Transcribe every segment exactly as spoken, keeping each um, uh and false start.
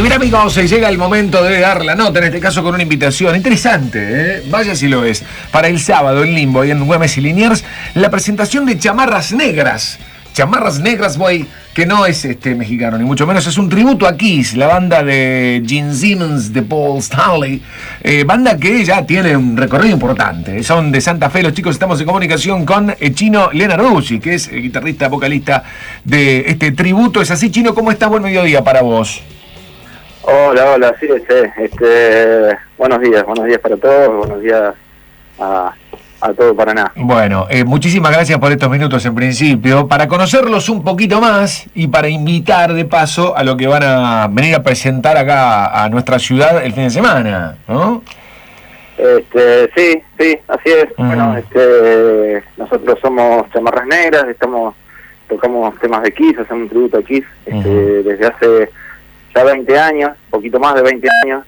Y mira, amigos, se llega el momento de dar la nota, en este caso con una invitación interesante, ¿eh? Vaya si lo es. Para el sábado en Limbo y en Güemes y Liniers, la presentación de Chamarras Negras. Chamarras Negras, boy, que no es este mexicano, ni mucho menos, es un tributo a Kiss, la banda de Gene Simmons, de Paul Stanley, eh, banda que ya tiene un recorrido importante. Son de Santa Fe, los chicos. Estamos en comunicación con eh, Chino Lenarduzzi, que es el guitarrista, vocalista de este tributo. ¿Es así, Chino? ¿Cómo estás? Buen mediodía para vos. Hola, hola, sí, este, este, buenos días, buenos días para todos, buenos días a, a todo Paraná. Bueno, eh, muchísimas gracias por estos minutos en principio, para conocerlos un poquito más y para invitar de paso a lo que van a venir a presentar acá a nuestra ciudad el fin de semana, ¿no? Este, sí, sí, así es. Uh-huh. Bueno, este, nosotros somos Chamarras Negras, estamos, tocamos temas de Kiss, hacemos un tributo a Kiss, este, uh-huh. desde hace ya veinte años, poquito más de veinte años,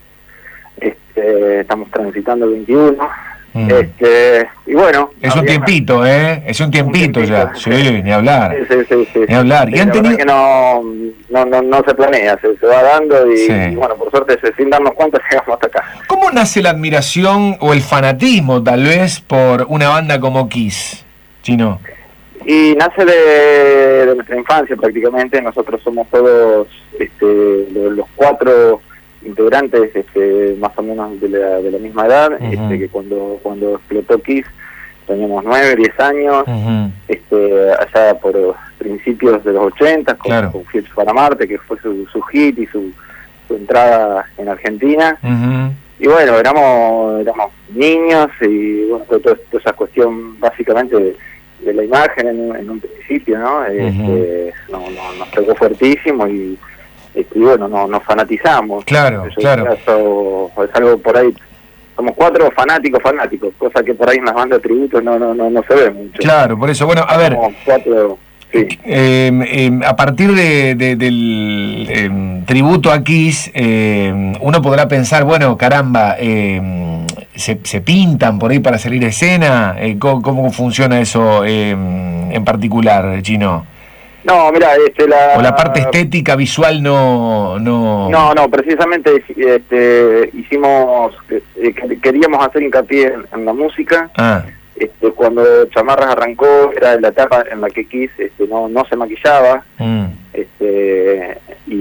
este, estamos transitando el veintiuno, mm. este, y bueno... Es un tiempito, una... ¿eh? Es un tiempito, un tiempito ya, sí, sí, ni hablar, sí, sí, sí, sí. ni hablar. Sí, ¿Y han la tenido... que no, no, no, no se planea, se, se va dando y, sí. y bueno, por suerte, sin darnos cuenta, llegamos hasta acá. ¿Cómo nace la admiración o el fanatismo, tal vez, por una banda como Kiss, Chino? Y nace de, de nuestra infancia prácticamente. Nosotros somos todos este, los, los cuatro integrantes este, más o menos de la, de la misma edad, uh-huh. este, que cuando cuando explotó Kiss teníamos nueve, diez años, uh-huh. este, allá por principios de los ochenta, con, claro. con Fiebre para Marte, que fue su, su hit y su, su entrada en Argentina. Uh-huh. Y bueno, éramos, éramos niños y bueno, toda, toda esa cuestión básicamente de, de la imagen en, en un principio, ¿no? Este, uh-huh. no, no nos pegó fuertísimo y, este, y bueno, no, nos fanatizamos. Claro, Yo claro. Caso, es algo por ahí, somos cuatro fanáticos fanáticos, cosa que por ahí en las bandas de tributos no, no, no, no se ve mucho. Claro, por eso, bueno, a ver... Somos cuatro... Sí. Eh, eh, a partir de, de, del eh, tributo a Kiss, eh, uno podrá pensar, bueno, caramba, eh, se, se pintan por ahí para salir a escena. Eh, ¿cómo, ¿Cómo funciona eso eh, en particular, Chino? No, mira, este, la... O la parte estética, visual, no... No, no, no precisamente este, hicimos... Eh, queríamos hacer hincapié en, en la música. Ah. Este, cuando Chamarras arrancó era la etapa en la que Kiss este, no, no se maquillaba, mm. este,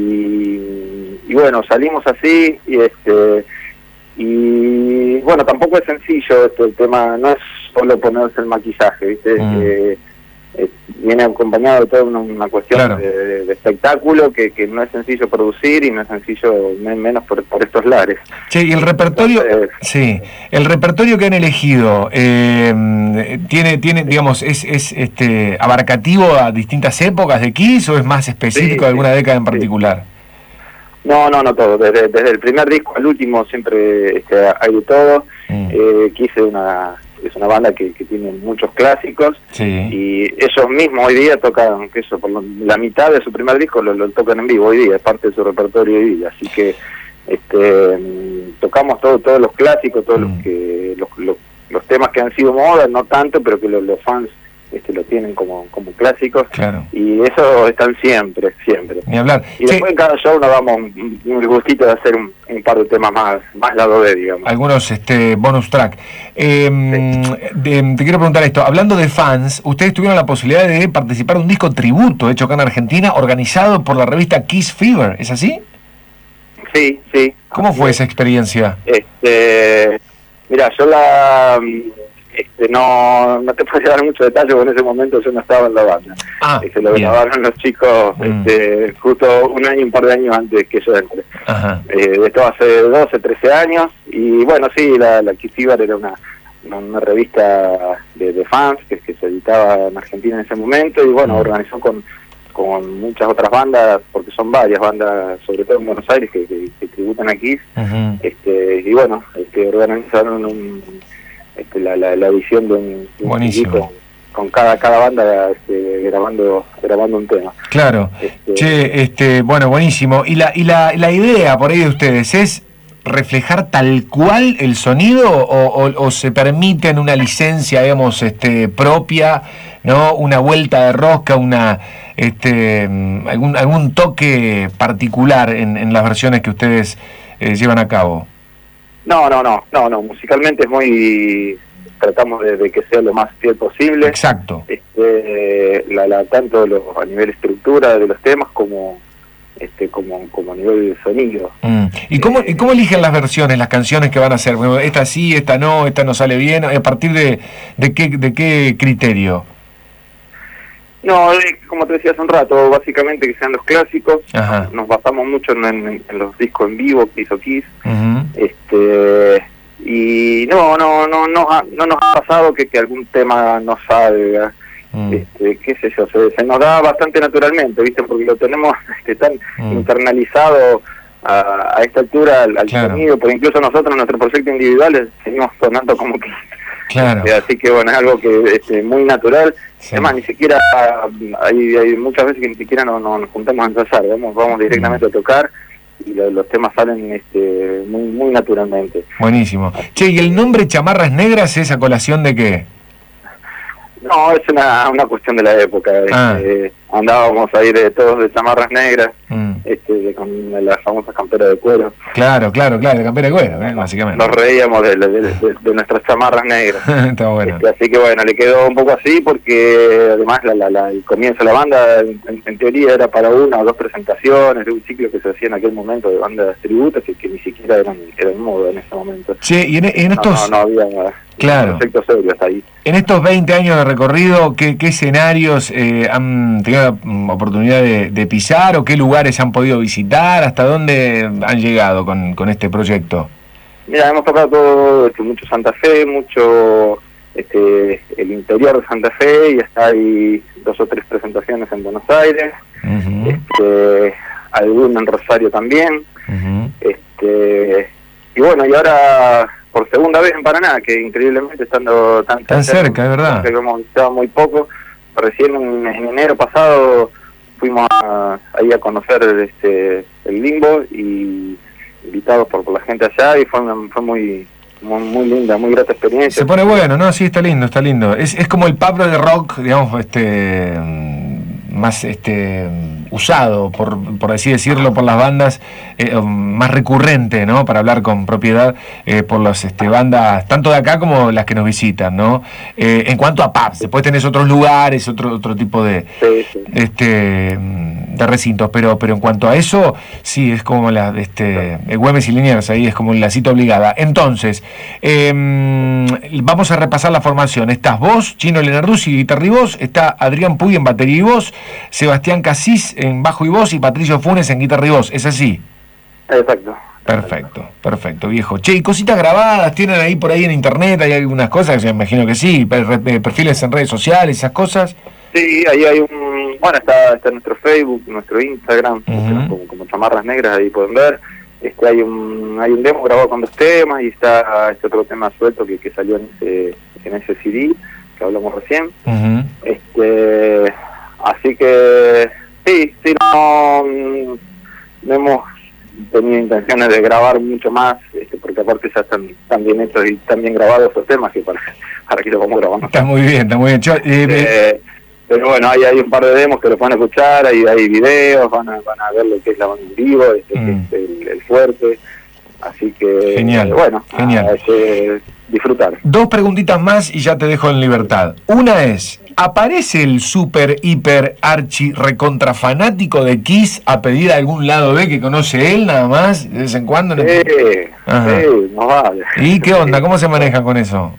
y, y bueno, salimos así y este y bueno, tampoco es sencillo este, el tema, no es solo ponerse el maquillaje, ¿viste? Mm. Eh, eh, viene acompañado de toda una, una cuestión claro. de, de espectáculo que, que no es sencillo producir y no es sencillo menos por, por estos lares. Che, y el repertorio, Entonces, sí, el repertorio que han elegido eh, tiene, tiene, digamos, es, es este abarcativo a distintas épocas de Kiss o es más específico sí, de alguna sí, década en particular. Sí. No, no, no todo. Desde, desde el primer disco al último siempre este, hay de todo. Mm. Eh, Kiss es una es una banda que, que tiene muchos clásicos sí. y ellos mismos hoy día tocan, que eso, por lo, la mitad de su primer disco lo, lo tocan en vivo hoy día, es parte de su repertorio hoy día, así que este tocamos todo, todos los clásicos, todos mm. los que los, los, los temas que han sido moda, no tanto, pero que los, los fans este lo tienen como como clásicos, claro. y eso están siempre, siempre. Ni hablar. Y sí. después en cada show nos damos un, un gustito de hacer un, un par de temas más, más lado B, digamos. Algunos este bonus track. Eh, sí. de, te quiero preguntar esto, hablando de fans, ustedes tuvieron la posibilidad de participar de un disco tributo hecho acá en Argentina, organizado por la revista Kiss Fever, ¿es así? Sí, sí. ¿Cómo fue esa experiencia? Este, mira, yo la... Este, no no te puedo dar mucho detalle porque en ese momento yo no estaba en la banda. Ah, este, lo grabaron los chicos mm. este, justo un año, un par de años antes que yo entre. Eh, esto hace doce, trece años y bueno, sí, la, la Kiss Fever era una, una, una revista de, de fans que, que se editaba en Argentina en ese momento y bueno, mm. organizó con, con muchas otras bandas, porque son varias bandas, sobre todo en Buenos Aires, que, que, que tributan a Kiss. Uh-huh. este, y bueno, este, organizaron un... Este, la, la, la edición de un, un disco con cada cada banda este, grabando grabando un tema. Claro. Este, che, este, bueno, buenísimo. Y la y la, la idea por ahí de ustedes es reflejar tal cual el sonido o, o, o se permiten una licencia, digamos, este, propia, ¿no? Una vuelta de rosca, una este, algún, algún toque particular en, en las versiones que ustedes eh, llevan a cabo. No, no, no, no, no, musicalmente es muy... tratamos de, de que sea lo más fiel posible. Exacto. Este, la, la, tanto los, a nivel estructura de los temas como este como, como a nivel de sonido. Mm. ¿Y cómo, eh, ¿y cómo eligen las versiones, las canciones que van a hacer? Bueno, esta sí, esta no, esta no sale bien. ¿A partir de, de, qué, de qué criterio? No, eh, como te decía hace un rato, básicamente que sean los clásicos. Ajá. Nos basamos mucho en, en, en los discos en vivo que hizo Kiss. Uh-huh. Este... Y no, no, no, no, no nos ha pasado que, que algún tema no salga, mm. este, qué sé yo, se, se nos da bastante naturalmente, ¿viste? Porque lo tenemos este, tan mm. internalizado a, a esta altura al, al claro. sonido, porque incluso nosotros en nuestro proyecto individual seguimos sonando como que... Claro. Este, así que bueno, es algo que este, muy natural. Sí. Además, ni siquiera, hay, hay muchas veces que ni siquiera nos, nos juntamos a ensayar, vamos, vamos directamente mm. a tocar. Y los, los temas salen este, muy muy naturalmente. Buenísimo. Che, ¿y el nombre Chamarras Negras es a colación de qué? No, es una, una cuestión de la época. Ah. Este, andábamos a ir todos de chamarras negras, mm. este, de, con las famosas camperas de cuero. Claro, claro, claro, de campera de cuero, ¿eh? Básicamente. Nos reíamos de, de, de, de, de nuestras chamarras negras. Está bueno. Este, así que bueno, le quedó un poco así porque además la, la, la, el comienzo de la banda en, en teoría era para una o dos presentaciones de un ciclo que se hacía en aquel momento de bandas tributas que, que ni siquiera eran, eran moda en ese momento. Sí, y en, en estos... No, no, no había... Claro. Serios ahí. En estos veinte años de recorrido, ¿qué, qué escenarios eh, han tenido la oportunidad de, de pisar o qué lugares han podido visitar? ¿Hasta dónde han llegado con, con este proyecto? Mira, hemos tocado todo, este, mucho Santa Fe, mucho este, el interior de Santa Fe y hasta hay dos o tres presentaciones en Buenos Aires, uh-huh. este, alguna en Rosario también, uh-huh. este, y bueno, y ahora... por segunda vez en Paraná, que increíblemente estando tan, tan cerca, es verdad. Que hemos visitado muy poco. Recién en, en enero pasado fuimos a, ahí a conocer este, el Limbo y invitados por, por la gente allá y fue, fue muy, muy muy linda, muy grata experiencia. Se pone bueno, ¿no? Sí, está lindo, está lindo. Es, es como el pub de rock, digamos, este más este usado, por, por así decirlo, por las bandas, eh, más recurrente, ¿no? Para hablar con propiedad eh, por las este, bandas, tanto de acá como las que nos visitan, ¿no? Eh, en cuanto a pubs, después tenés otros lugares, otro otro tipo de sí, sí. este de recintos, pero pero en cuanto a eso, sí, es como la este el Güemes y Liniers, ahí es como la cita obligada. Entonces, eh, vamos a repasar la formación. Estás vos, Chino Lenarduzzi, guitarra y voz, está Adrián Puy en batería y voz, Sebastián Casís en bajo y voz y Patricio Funes en guitarra y voz, ¿es así? Exacto. Perfecto, perfecto, viejo. Che, ¿y cositas grabadas tienen ahí por ahí en internet? ¿Hay algunas cosas? Yo imagino que sí, perfiles en redes sociales, esas cosas. Sí, ahí hay un... Bueno, está, está nuestro Facebook, nuestro Instagram, uh-huh. como, como Chamarras Negras, ahí pueden ver. Este, hay un hay un demo grabado con dos temas y está este otro tema suelto que, que salió en ese, en ese C D que hablamos recién. Uh-huh. Este, así que... Sí, sí, no, no hemos tenido intenciones de grabar mucho más, este, porque aparte ya están, están bien hechos y están bien grabados estos temas, que para, para que lo vamos grabando. Está muy bien, está muy bien. Yo, eh, eh, pero bueno, hay, hay un par de demos que los van a escuchar, hay, hay videos, van a, van a ver lo que es la banda en vivo, este, mm. que es el, el fuerte, así que genial, eh, bueno, genial. A, este, disfrutar. Dos preguntitas más y ya te dejo en libertad. Una es, ¿aparece el super, hiper, archi, recontra fanático de Kiss a pedir a algún lado B que conoce él nada más, de vez en cuando? Sí, sí, no vale. ¿Y qué onda? ¿Cómo se manejan con eso?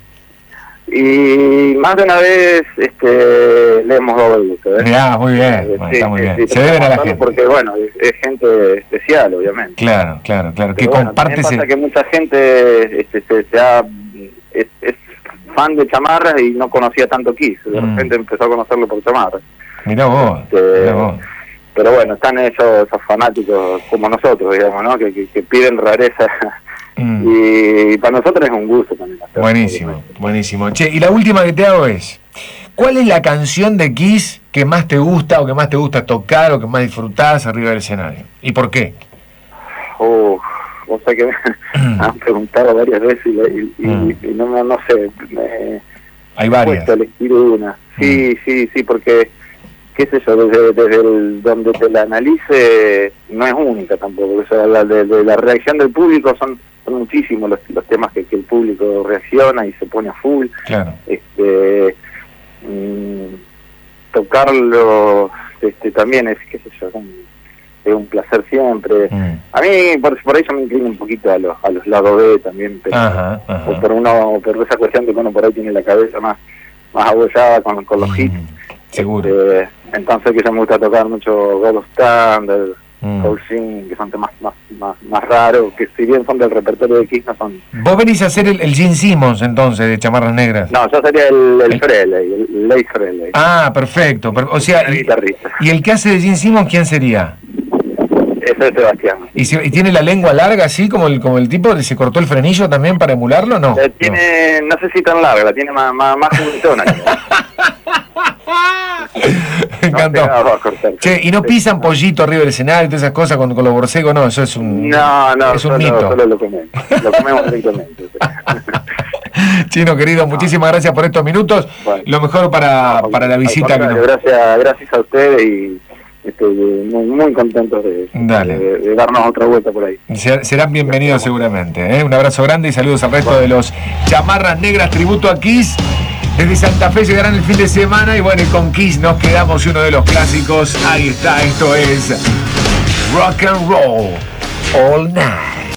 Y más de una vez este, le hemos dado el gusto. ¿eh? Ah, muy bien, sí, bueno, está muy bien. Sí, se deben a la gente. Porque, bueno, es, es gente especial, obviamente. Claro, claro, claro. Pero que bueno, comparte ese... pasa que mucha gente este, se, se ha, es, es fan de Chamarras y no conocía tanto Kiss. De mm. repente empezó a conocerlo por Chamarras. Mirá vos, este, mirá vos. Pero bueno, están esos, esos fanáticos como nosotros, digamos, ¿no? Que, que, que piden rareza. Mm. Y para nosotros es un gusto también. Buenísimo, buenísimo. Che, y la última que te hago es, ¿cuál es la canción de Kiss que más te gusta o que más te gusta tocar o que más disfrutás arriba del escenario? ¿Y por qué? Oh, o sea que me han preguntado varias veces y, y, y, mm. y no, no sé, me hay varias. cuesta elegir una. Sí, mm. sí, sí, porque qué sé yo, desde, desde el, donde te la analice, no es única tampoco. O sea, la, de, de la reacción del público son, son muchísimos los, los temas que, que el público reacciona y se pone a full. Claro. Este, mmm, tocarlo este, también es, qué sé yo, un, es un placer siempre. Mm. A mí, por, por eso me inclino un poquito a los, a los lados B también, pero ajá, ajá. O por, uno, por esa cuestión de que uno por ahí tiene la cabeza más, más abollada con, con los mm. hits. Seguro. Este, entonces que me gusta tocar mucho Gold Standard, mm. Soul Sing, que son temas más, más, más raros, que si bien son del repertorio de Kiss, no son... ¿Vos venís a hacer el, el Gene Simmons entonces, de Chamarras Negras? No, yo sería el, el, el... Frehley, el Leigh Frehley. Ah, perfecto. O sea, el guitarrista. ¿Y el que hace de Gene Simmons quién sería? Ese es Sebastián. ¿Y, si, ¿Y tiene la lengua larga así como el como el tipo que se cortó el frenillo también para emularlo o no? Eh, tiene, no. no sé si tan larga, la tiene más, más, más juguetona. Me encantó. No, che, ¿y no pisan pollito arriba del escenario y todas esas cosas con, con los borcegos? No, eso es un No, no, es un solo, mito. solo lo comemos. Lo comemos directamente. Chino, querido, muchísimas gracias por estos minutos. Bueno, lo mejor para, no, para la visita. Que nos... Gracias, gracias a ustedes y estoy muy, muy contentos de, de, de darnos otra vuelta por ahí. Serán bienvenidos seguramente, ¿eh? Un abrazo grande y saludos al resto bueno. de los Chamarras Negras, tributo a Kiss. Desde Santa Fe llegarán el fin de semana y bueno, y con Kiss nos quedamos y uno de los clásicos. Ahí está, esto es Rock and Roll All Night.